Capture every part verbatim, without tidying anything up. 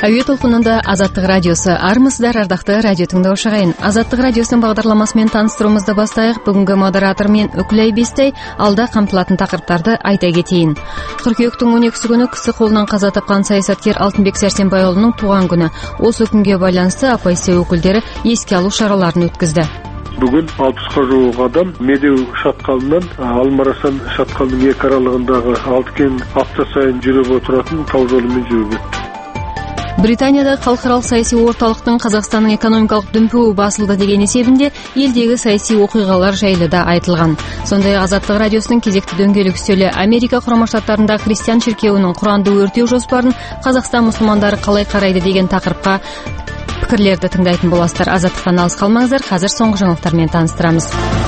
Әуе толқынында Азаттық радиосы. Армысыздар, ардақты радио тыңдаушы ағайын. Азаттық радиосының бағдарламасымен таныстыруымызды бастайық. Бүгінгі модератор мен Үкілай Бестай алда қамтылатын тақырыптарды айта кетейін. Қыркүйектің он екісі күні кісі қолынан қаза тапқан саясаткер Алтынбек Сәрсенбайұлының туған күні. Осы күнге байланысты оппозиция өкілдері еске алу шараларын өткізді. Бүгін алпысқа жуық адам Медеу шатқалынан Алмарасан шатқалының екі аралығындағы Алтыкен апта сайын жүріп отыратын тау жолымен жүріп өтті. Британияда халықаралық саяси орталықтың Қазақстанның экономикалық дүмпуі басылды деген есебінде елдегі саяси оқиғалар жайлы да айтылған. Сондай Азаттық радиосының кезекті дөңгелек үстелі Америка Құрама Штаттарында христиан шіркеуінің құранды өртеу жоспарын Қазақстан мұсылмандары қалай қарайды деген тақырыпқа пікірлерді тыңдайтын боласыздар. Азаттықтан алыс қалмаңыздар. Қазір соңғы жаңалықтармен таныстырамыз.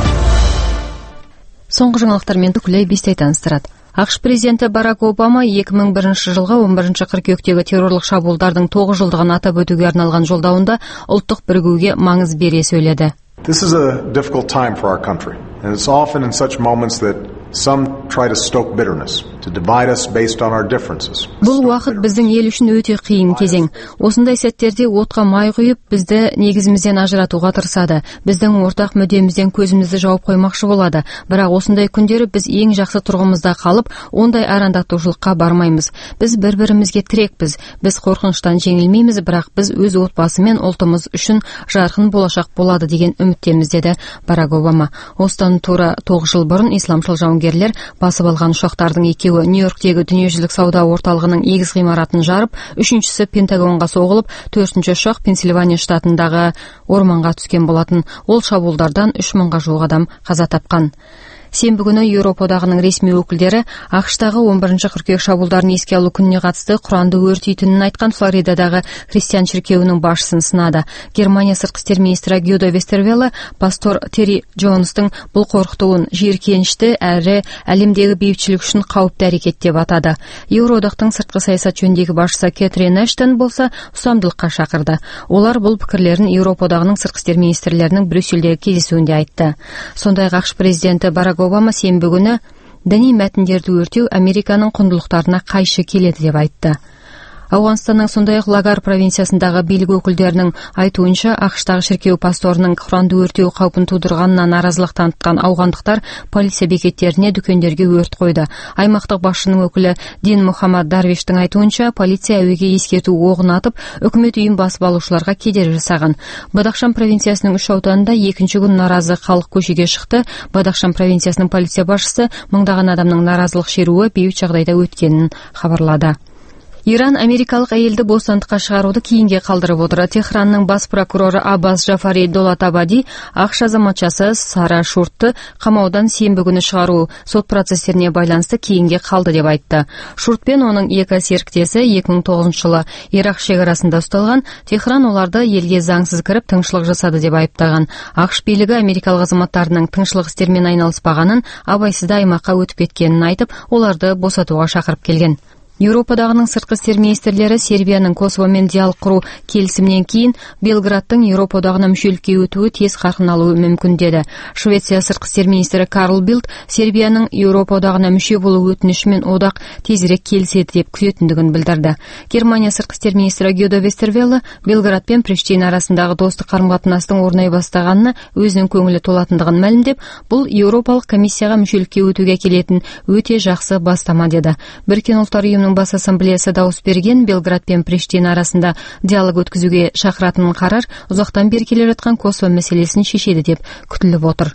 Соңғы жаңалықтармен Үкілай Бестай таныстырады. ақш президенті Барак Обама екі мың бірінші жылғы он бірінші қыркүйектегі террорлық шабуылдардың тоғыз жылдығын атап өтуге арналған жолдауында ұлттық бірігуге маңыз бере сөйледі. This is a difficult time for our country, and it's often in such moments that some try to stoke bitterness, to divide us based on our differences. Бұл уақыт біздің ел үшін өте қиын кезең. Осындай сәттерде отқа май құйып, бізді негізімізден ажыратуға тырысады. Біздің ортақ мүддемізден көзімізді жауып қоймақшы болады. Бірақ осындай күндері біз ең жақсы тұрғымызда қалып, ондай арандатушылыққа бармаймыз. Біз бір-бірімізге тірекпіз. Біз қорқыныштан жеңілмейміз, бірақ біз өз отбасы мен ұлтымыз үшін жарқын болашақ болады деген үміттеміз, деді Барак Обама. Осыдан тура тоғыз жыл бұрын исламшыл жауынгерлер басып алған ұшақтардың екеуі Нью-Йорктегі дүниежүзілік сауда орталығының егіз ғимаратын жарып, үшіншісі Пентагонға соғылып, төртінші ұшақ Пенсильвания штатындағы орманға түскен болатын. Ол шабуылдардан үш мыңға жуық адам қаза тапқан. Сенбі күні Еуропа одағының ресми өкілдері ақштағы он бірінші қыркүйек шабуылдарын еске алу күніне қатысты құранды өртейтінін айтқан Флоридадағы христиан шіркеуінің басшысын сынады. Германия сыртқы істер министрі Гюдо Вестервелле пастор Терри Джонстың бұл қорқытуын жиіркенішті әрі әлемдегі бейбітшілік үшін қауіпті әрекет деп атады. Еуроодақтың сыртқы саясат жөніндегі басшысы Кэтрин Эштон болса ұстамдылыққа шақырды. Олар бұл пікірлерін Еуропа одағының сыртқы істер министрлерінің Брюссельдегі кездесуінде айтты. Сондай-ақ ақш президенті Барак Обама сенбі күні діни мәтіндерді өртеу Американың құндылықтарына қайшы келеді деп айтты. Ауғанстанның сондай-ақ Лагар провинциясындағы билік өкілдерінің айтуынша ақштағы шіркеу пасторының құранды өртеу қаупін тудырғанына наразылық танытқан ауғандықтар полиция бекеттеріне, дүкендерге өрт қойды. Аймақтық басшының өкілі Дин Мухаммад Дарвиштің айтуынша полиция әуеге ескерту оғын атып, үкімет үйін басып алушыларға кедергі жасаған. Бадахшан провинциясының үш ауданында екінші күн наразы халық көшеге шықты. Бадахшан провинциясының полиция басшысы мыңдаған адамның наразылық шеруі бейбіт жағдайда өткенін хабарлады. Иран америкалық әйелді бостандыққа шығаруды кейінге қалдырып отыр. Техранның бас прокуроры Аббас Джафари Долатабади ақш азаматшасы Сара Шуртты қамаудан сенбі күні шығару сот процестеріне байланысты кейінге қалды деп айтты. Шурт пен оның екі серіктесі екі мың тоғызыншы жылы Ирақ шекарасында ұсталған. Техран оларды елге заңсыз кіріп тыңшылық жасады деп айыптаған. ақш билігі америкалық азаматтарының тыңшылық істермен айналыспағанын, абайсызда аймаққа өтіп кеткенін айтып, оларды босатуға шақырып келген. Еуропадағының сыртқы істер министрлері Сербияның Косовомен диалог құру келісімнен кейін Белградтың Еуропа одағына мүшелікке өтуі тез қарқын алуы мүмкін деді. Швеция сыртқы істер министрі Карл Билд Сербияның Еуропа одағына мүше болу өтінішімен одақ тезірек келіседі деп күтетіндігін білдірді. Германия сыртқы істер министрі Гюдо Вестервелле Белград пен Приштина арасындағы достық қарым-қатынастың орнай бастағанына өзінің көңілі толатындығын мәлімдеп, бұл Еуропалық комиссияға мүшелікке өтуге келетін өте жақсы бастама деді. Біріккен ұлттар ұйымының бас ассамблеясы дауыс берген Белград пен Приштина арасында диалог өткізуге шақыратын қарар ұзақтан бері келе жатқан Косово мәселесін шешеді деп күтіліп отыр.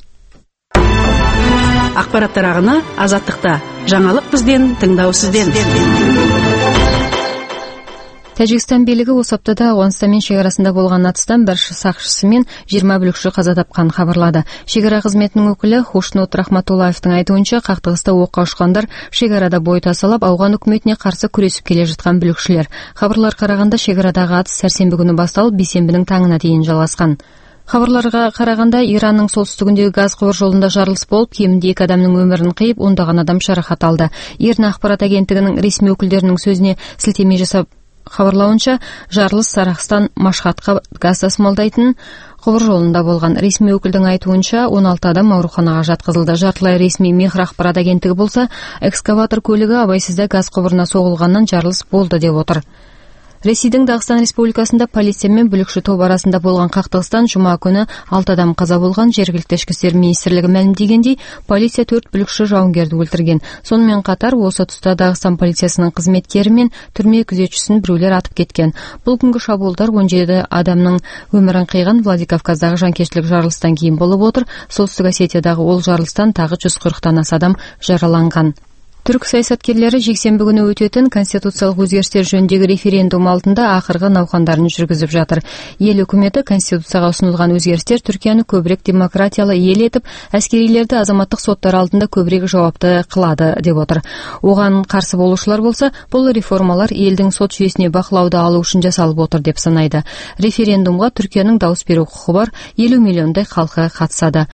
Ақпараттар ағыны Азаттықта. Жаңалық бізден, тыңдау сізден. Тәжікстан билігі осы аптада Ауғанстанмен шекарасында болған атыстан бір сақшысы мен жиырма бүлікші қаза тапқанын хабарлады. Шекара қызметінің өкілі Хушнут Рахматуллаевтың айтуынша, қақтығыста оққа ұшқандар шекарада бой тасалап, ауған үкіметіне қарсы күресіп келе жатқан бүлікшілер. Хабарлар қарағанда шекарадағы атыс сәрсенбі күні басталып, бейсенбінің таңына дейін жалғасқан. Хабарларға қарағанда Иранның солтүстігіндегі газ құбыр жолында жарылыс болып, кемінде екі адамның өмірін қиып, ондаған адам жарақат алды. Ирна ақпарат агенттігінің ресми өкілдерінің сөзіне сілтеме жасап хабарлауынша, жарылыс Сарахстан Машхатқа газ тасымалдайтын құбыр жолында болған. Ресми өкілдің айтуынша он алты адам ауруханаға жатқызылды. Жартылай ресми Мехр ақпарат агенттігі болса, экскаватор көлігі абайсызда газ құбырына соғылғаннан жарылыс болды деп отыр. Ресейдин Дагыстан Республикасында полиция менен бүлүкчү топ арасында болгон кактыгыстан жума күнү алты адам каза болгон. Жергиликтүү ички иштер министрлиги мәлимдегендей, полиция төрт бүлүкчү жауынгерди өлтүргөн. Сону менен катар осы тутта Дагыстан полициясынын кызметкери мен түрмө күзөтчүсүн бирөөлөр атып кеткен. Бул күнгү шабуулдар он жети адамдын өмүрүн кыйган Владикавказдагы жанкечтилик жарылыштан кийин болуп отур. Солтүстүк Осетиядагы ол жарылыштан тагы жүз кырктан аса адам жараланган. Түрк саясаткерлери жексенби күнү өтөтөн конституциялык өзгөрүштөр жөнүндөгү референдум алдында акыркы наукандарын жүргүзүп жатыр. Эл өкмөтү конституцияга сунулган өзгөрүштөр Түркияны көбүрөөк демократиялы эл этип, аскерийлерди азаматтык соттор алдында көбүрөөк жоопту кылады деп отур. Оган каршы болушулар болсо, бул реформалар элдин сот жүйөсүнө бакылоодо алуу үчүн жасалып отур деп санайды. Референдумга Түркиянын дауыс берүү укугу бар элүү миллиондой калкы катышады.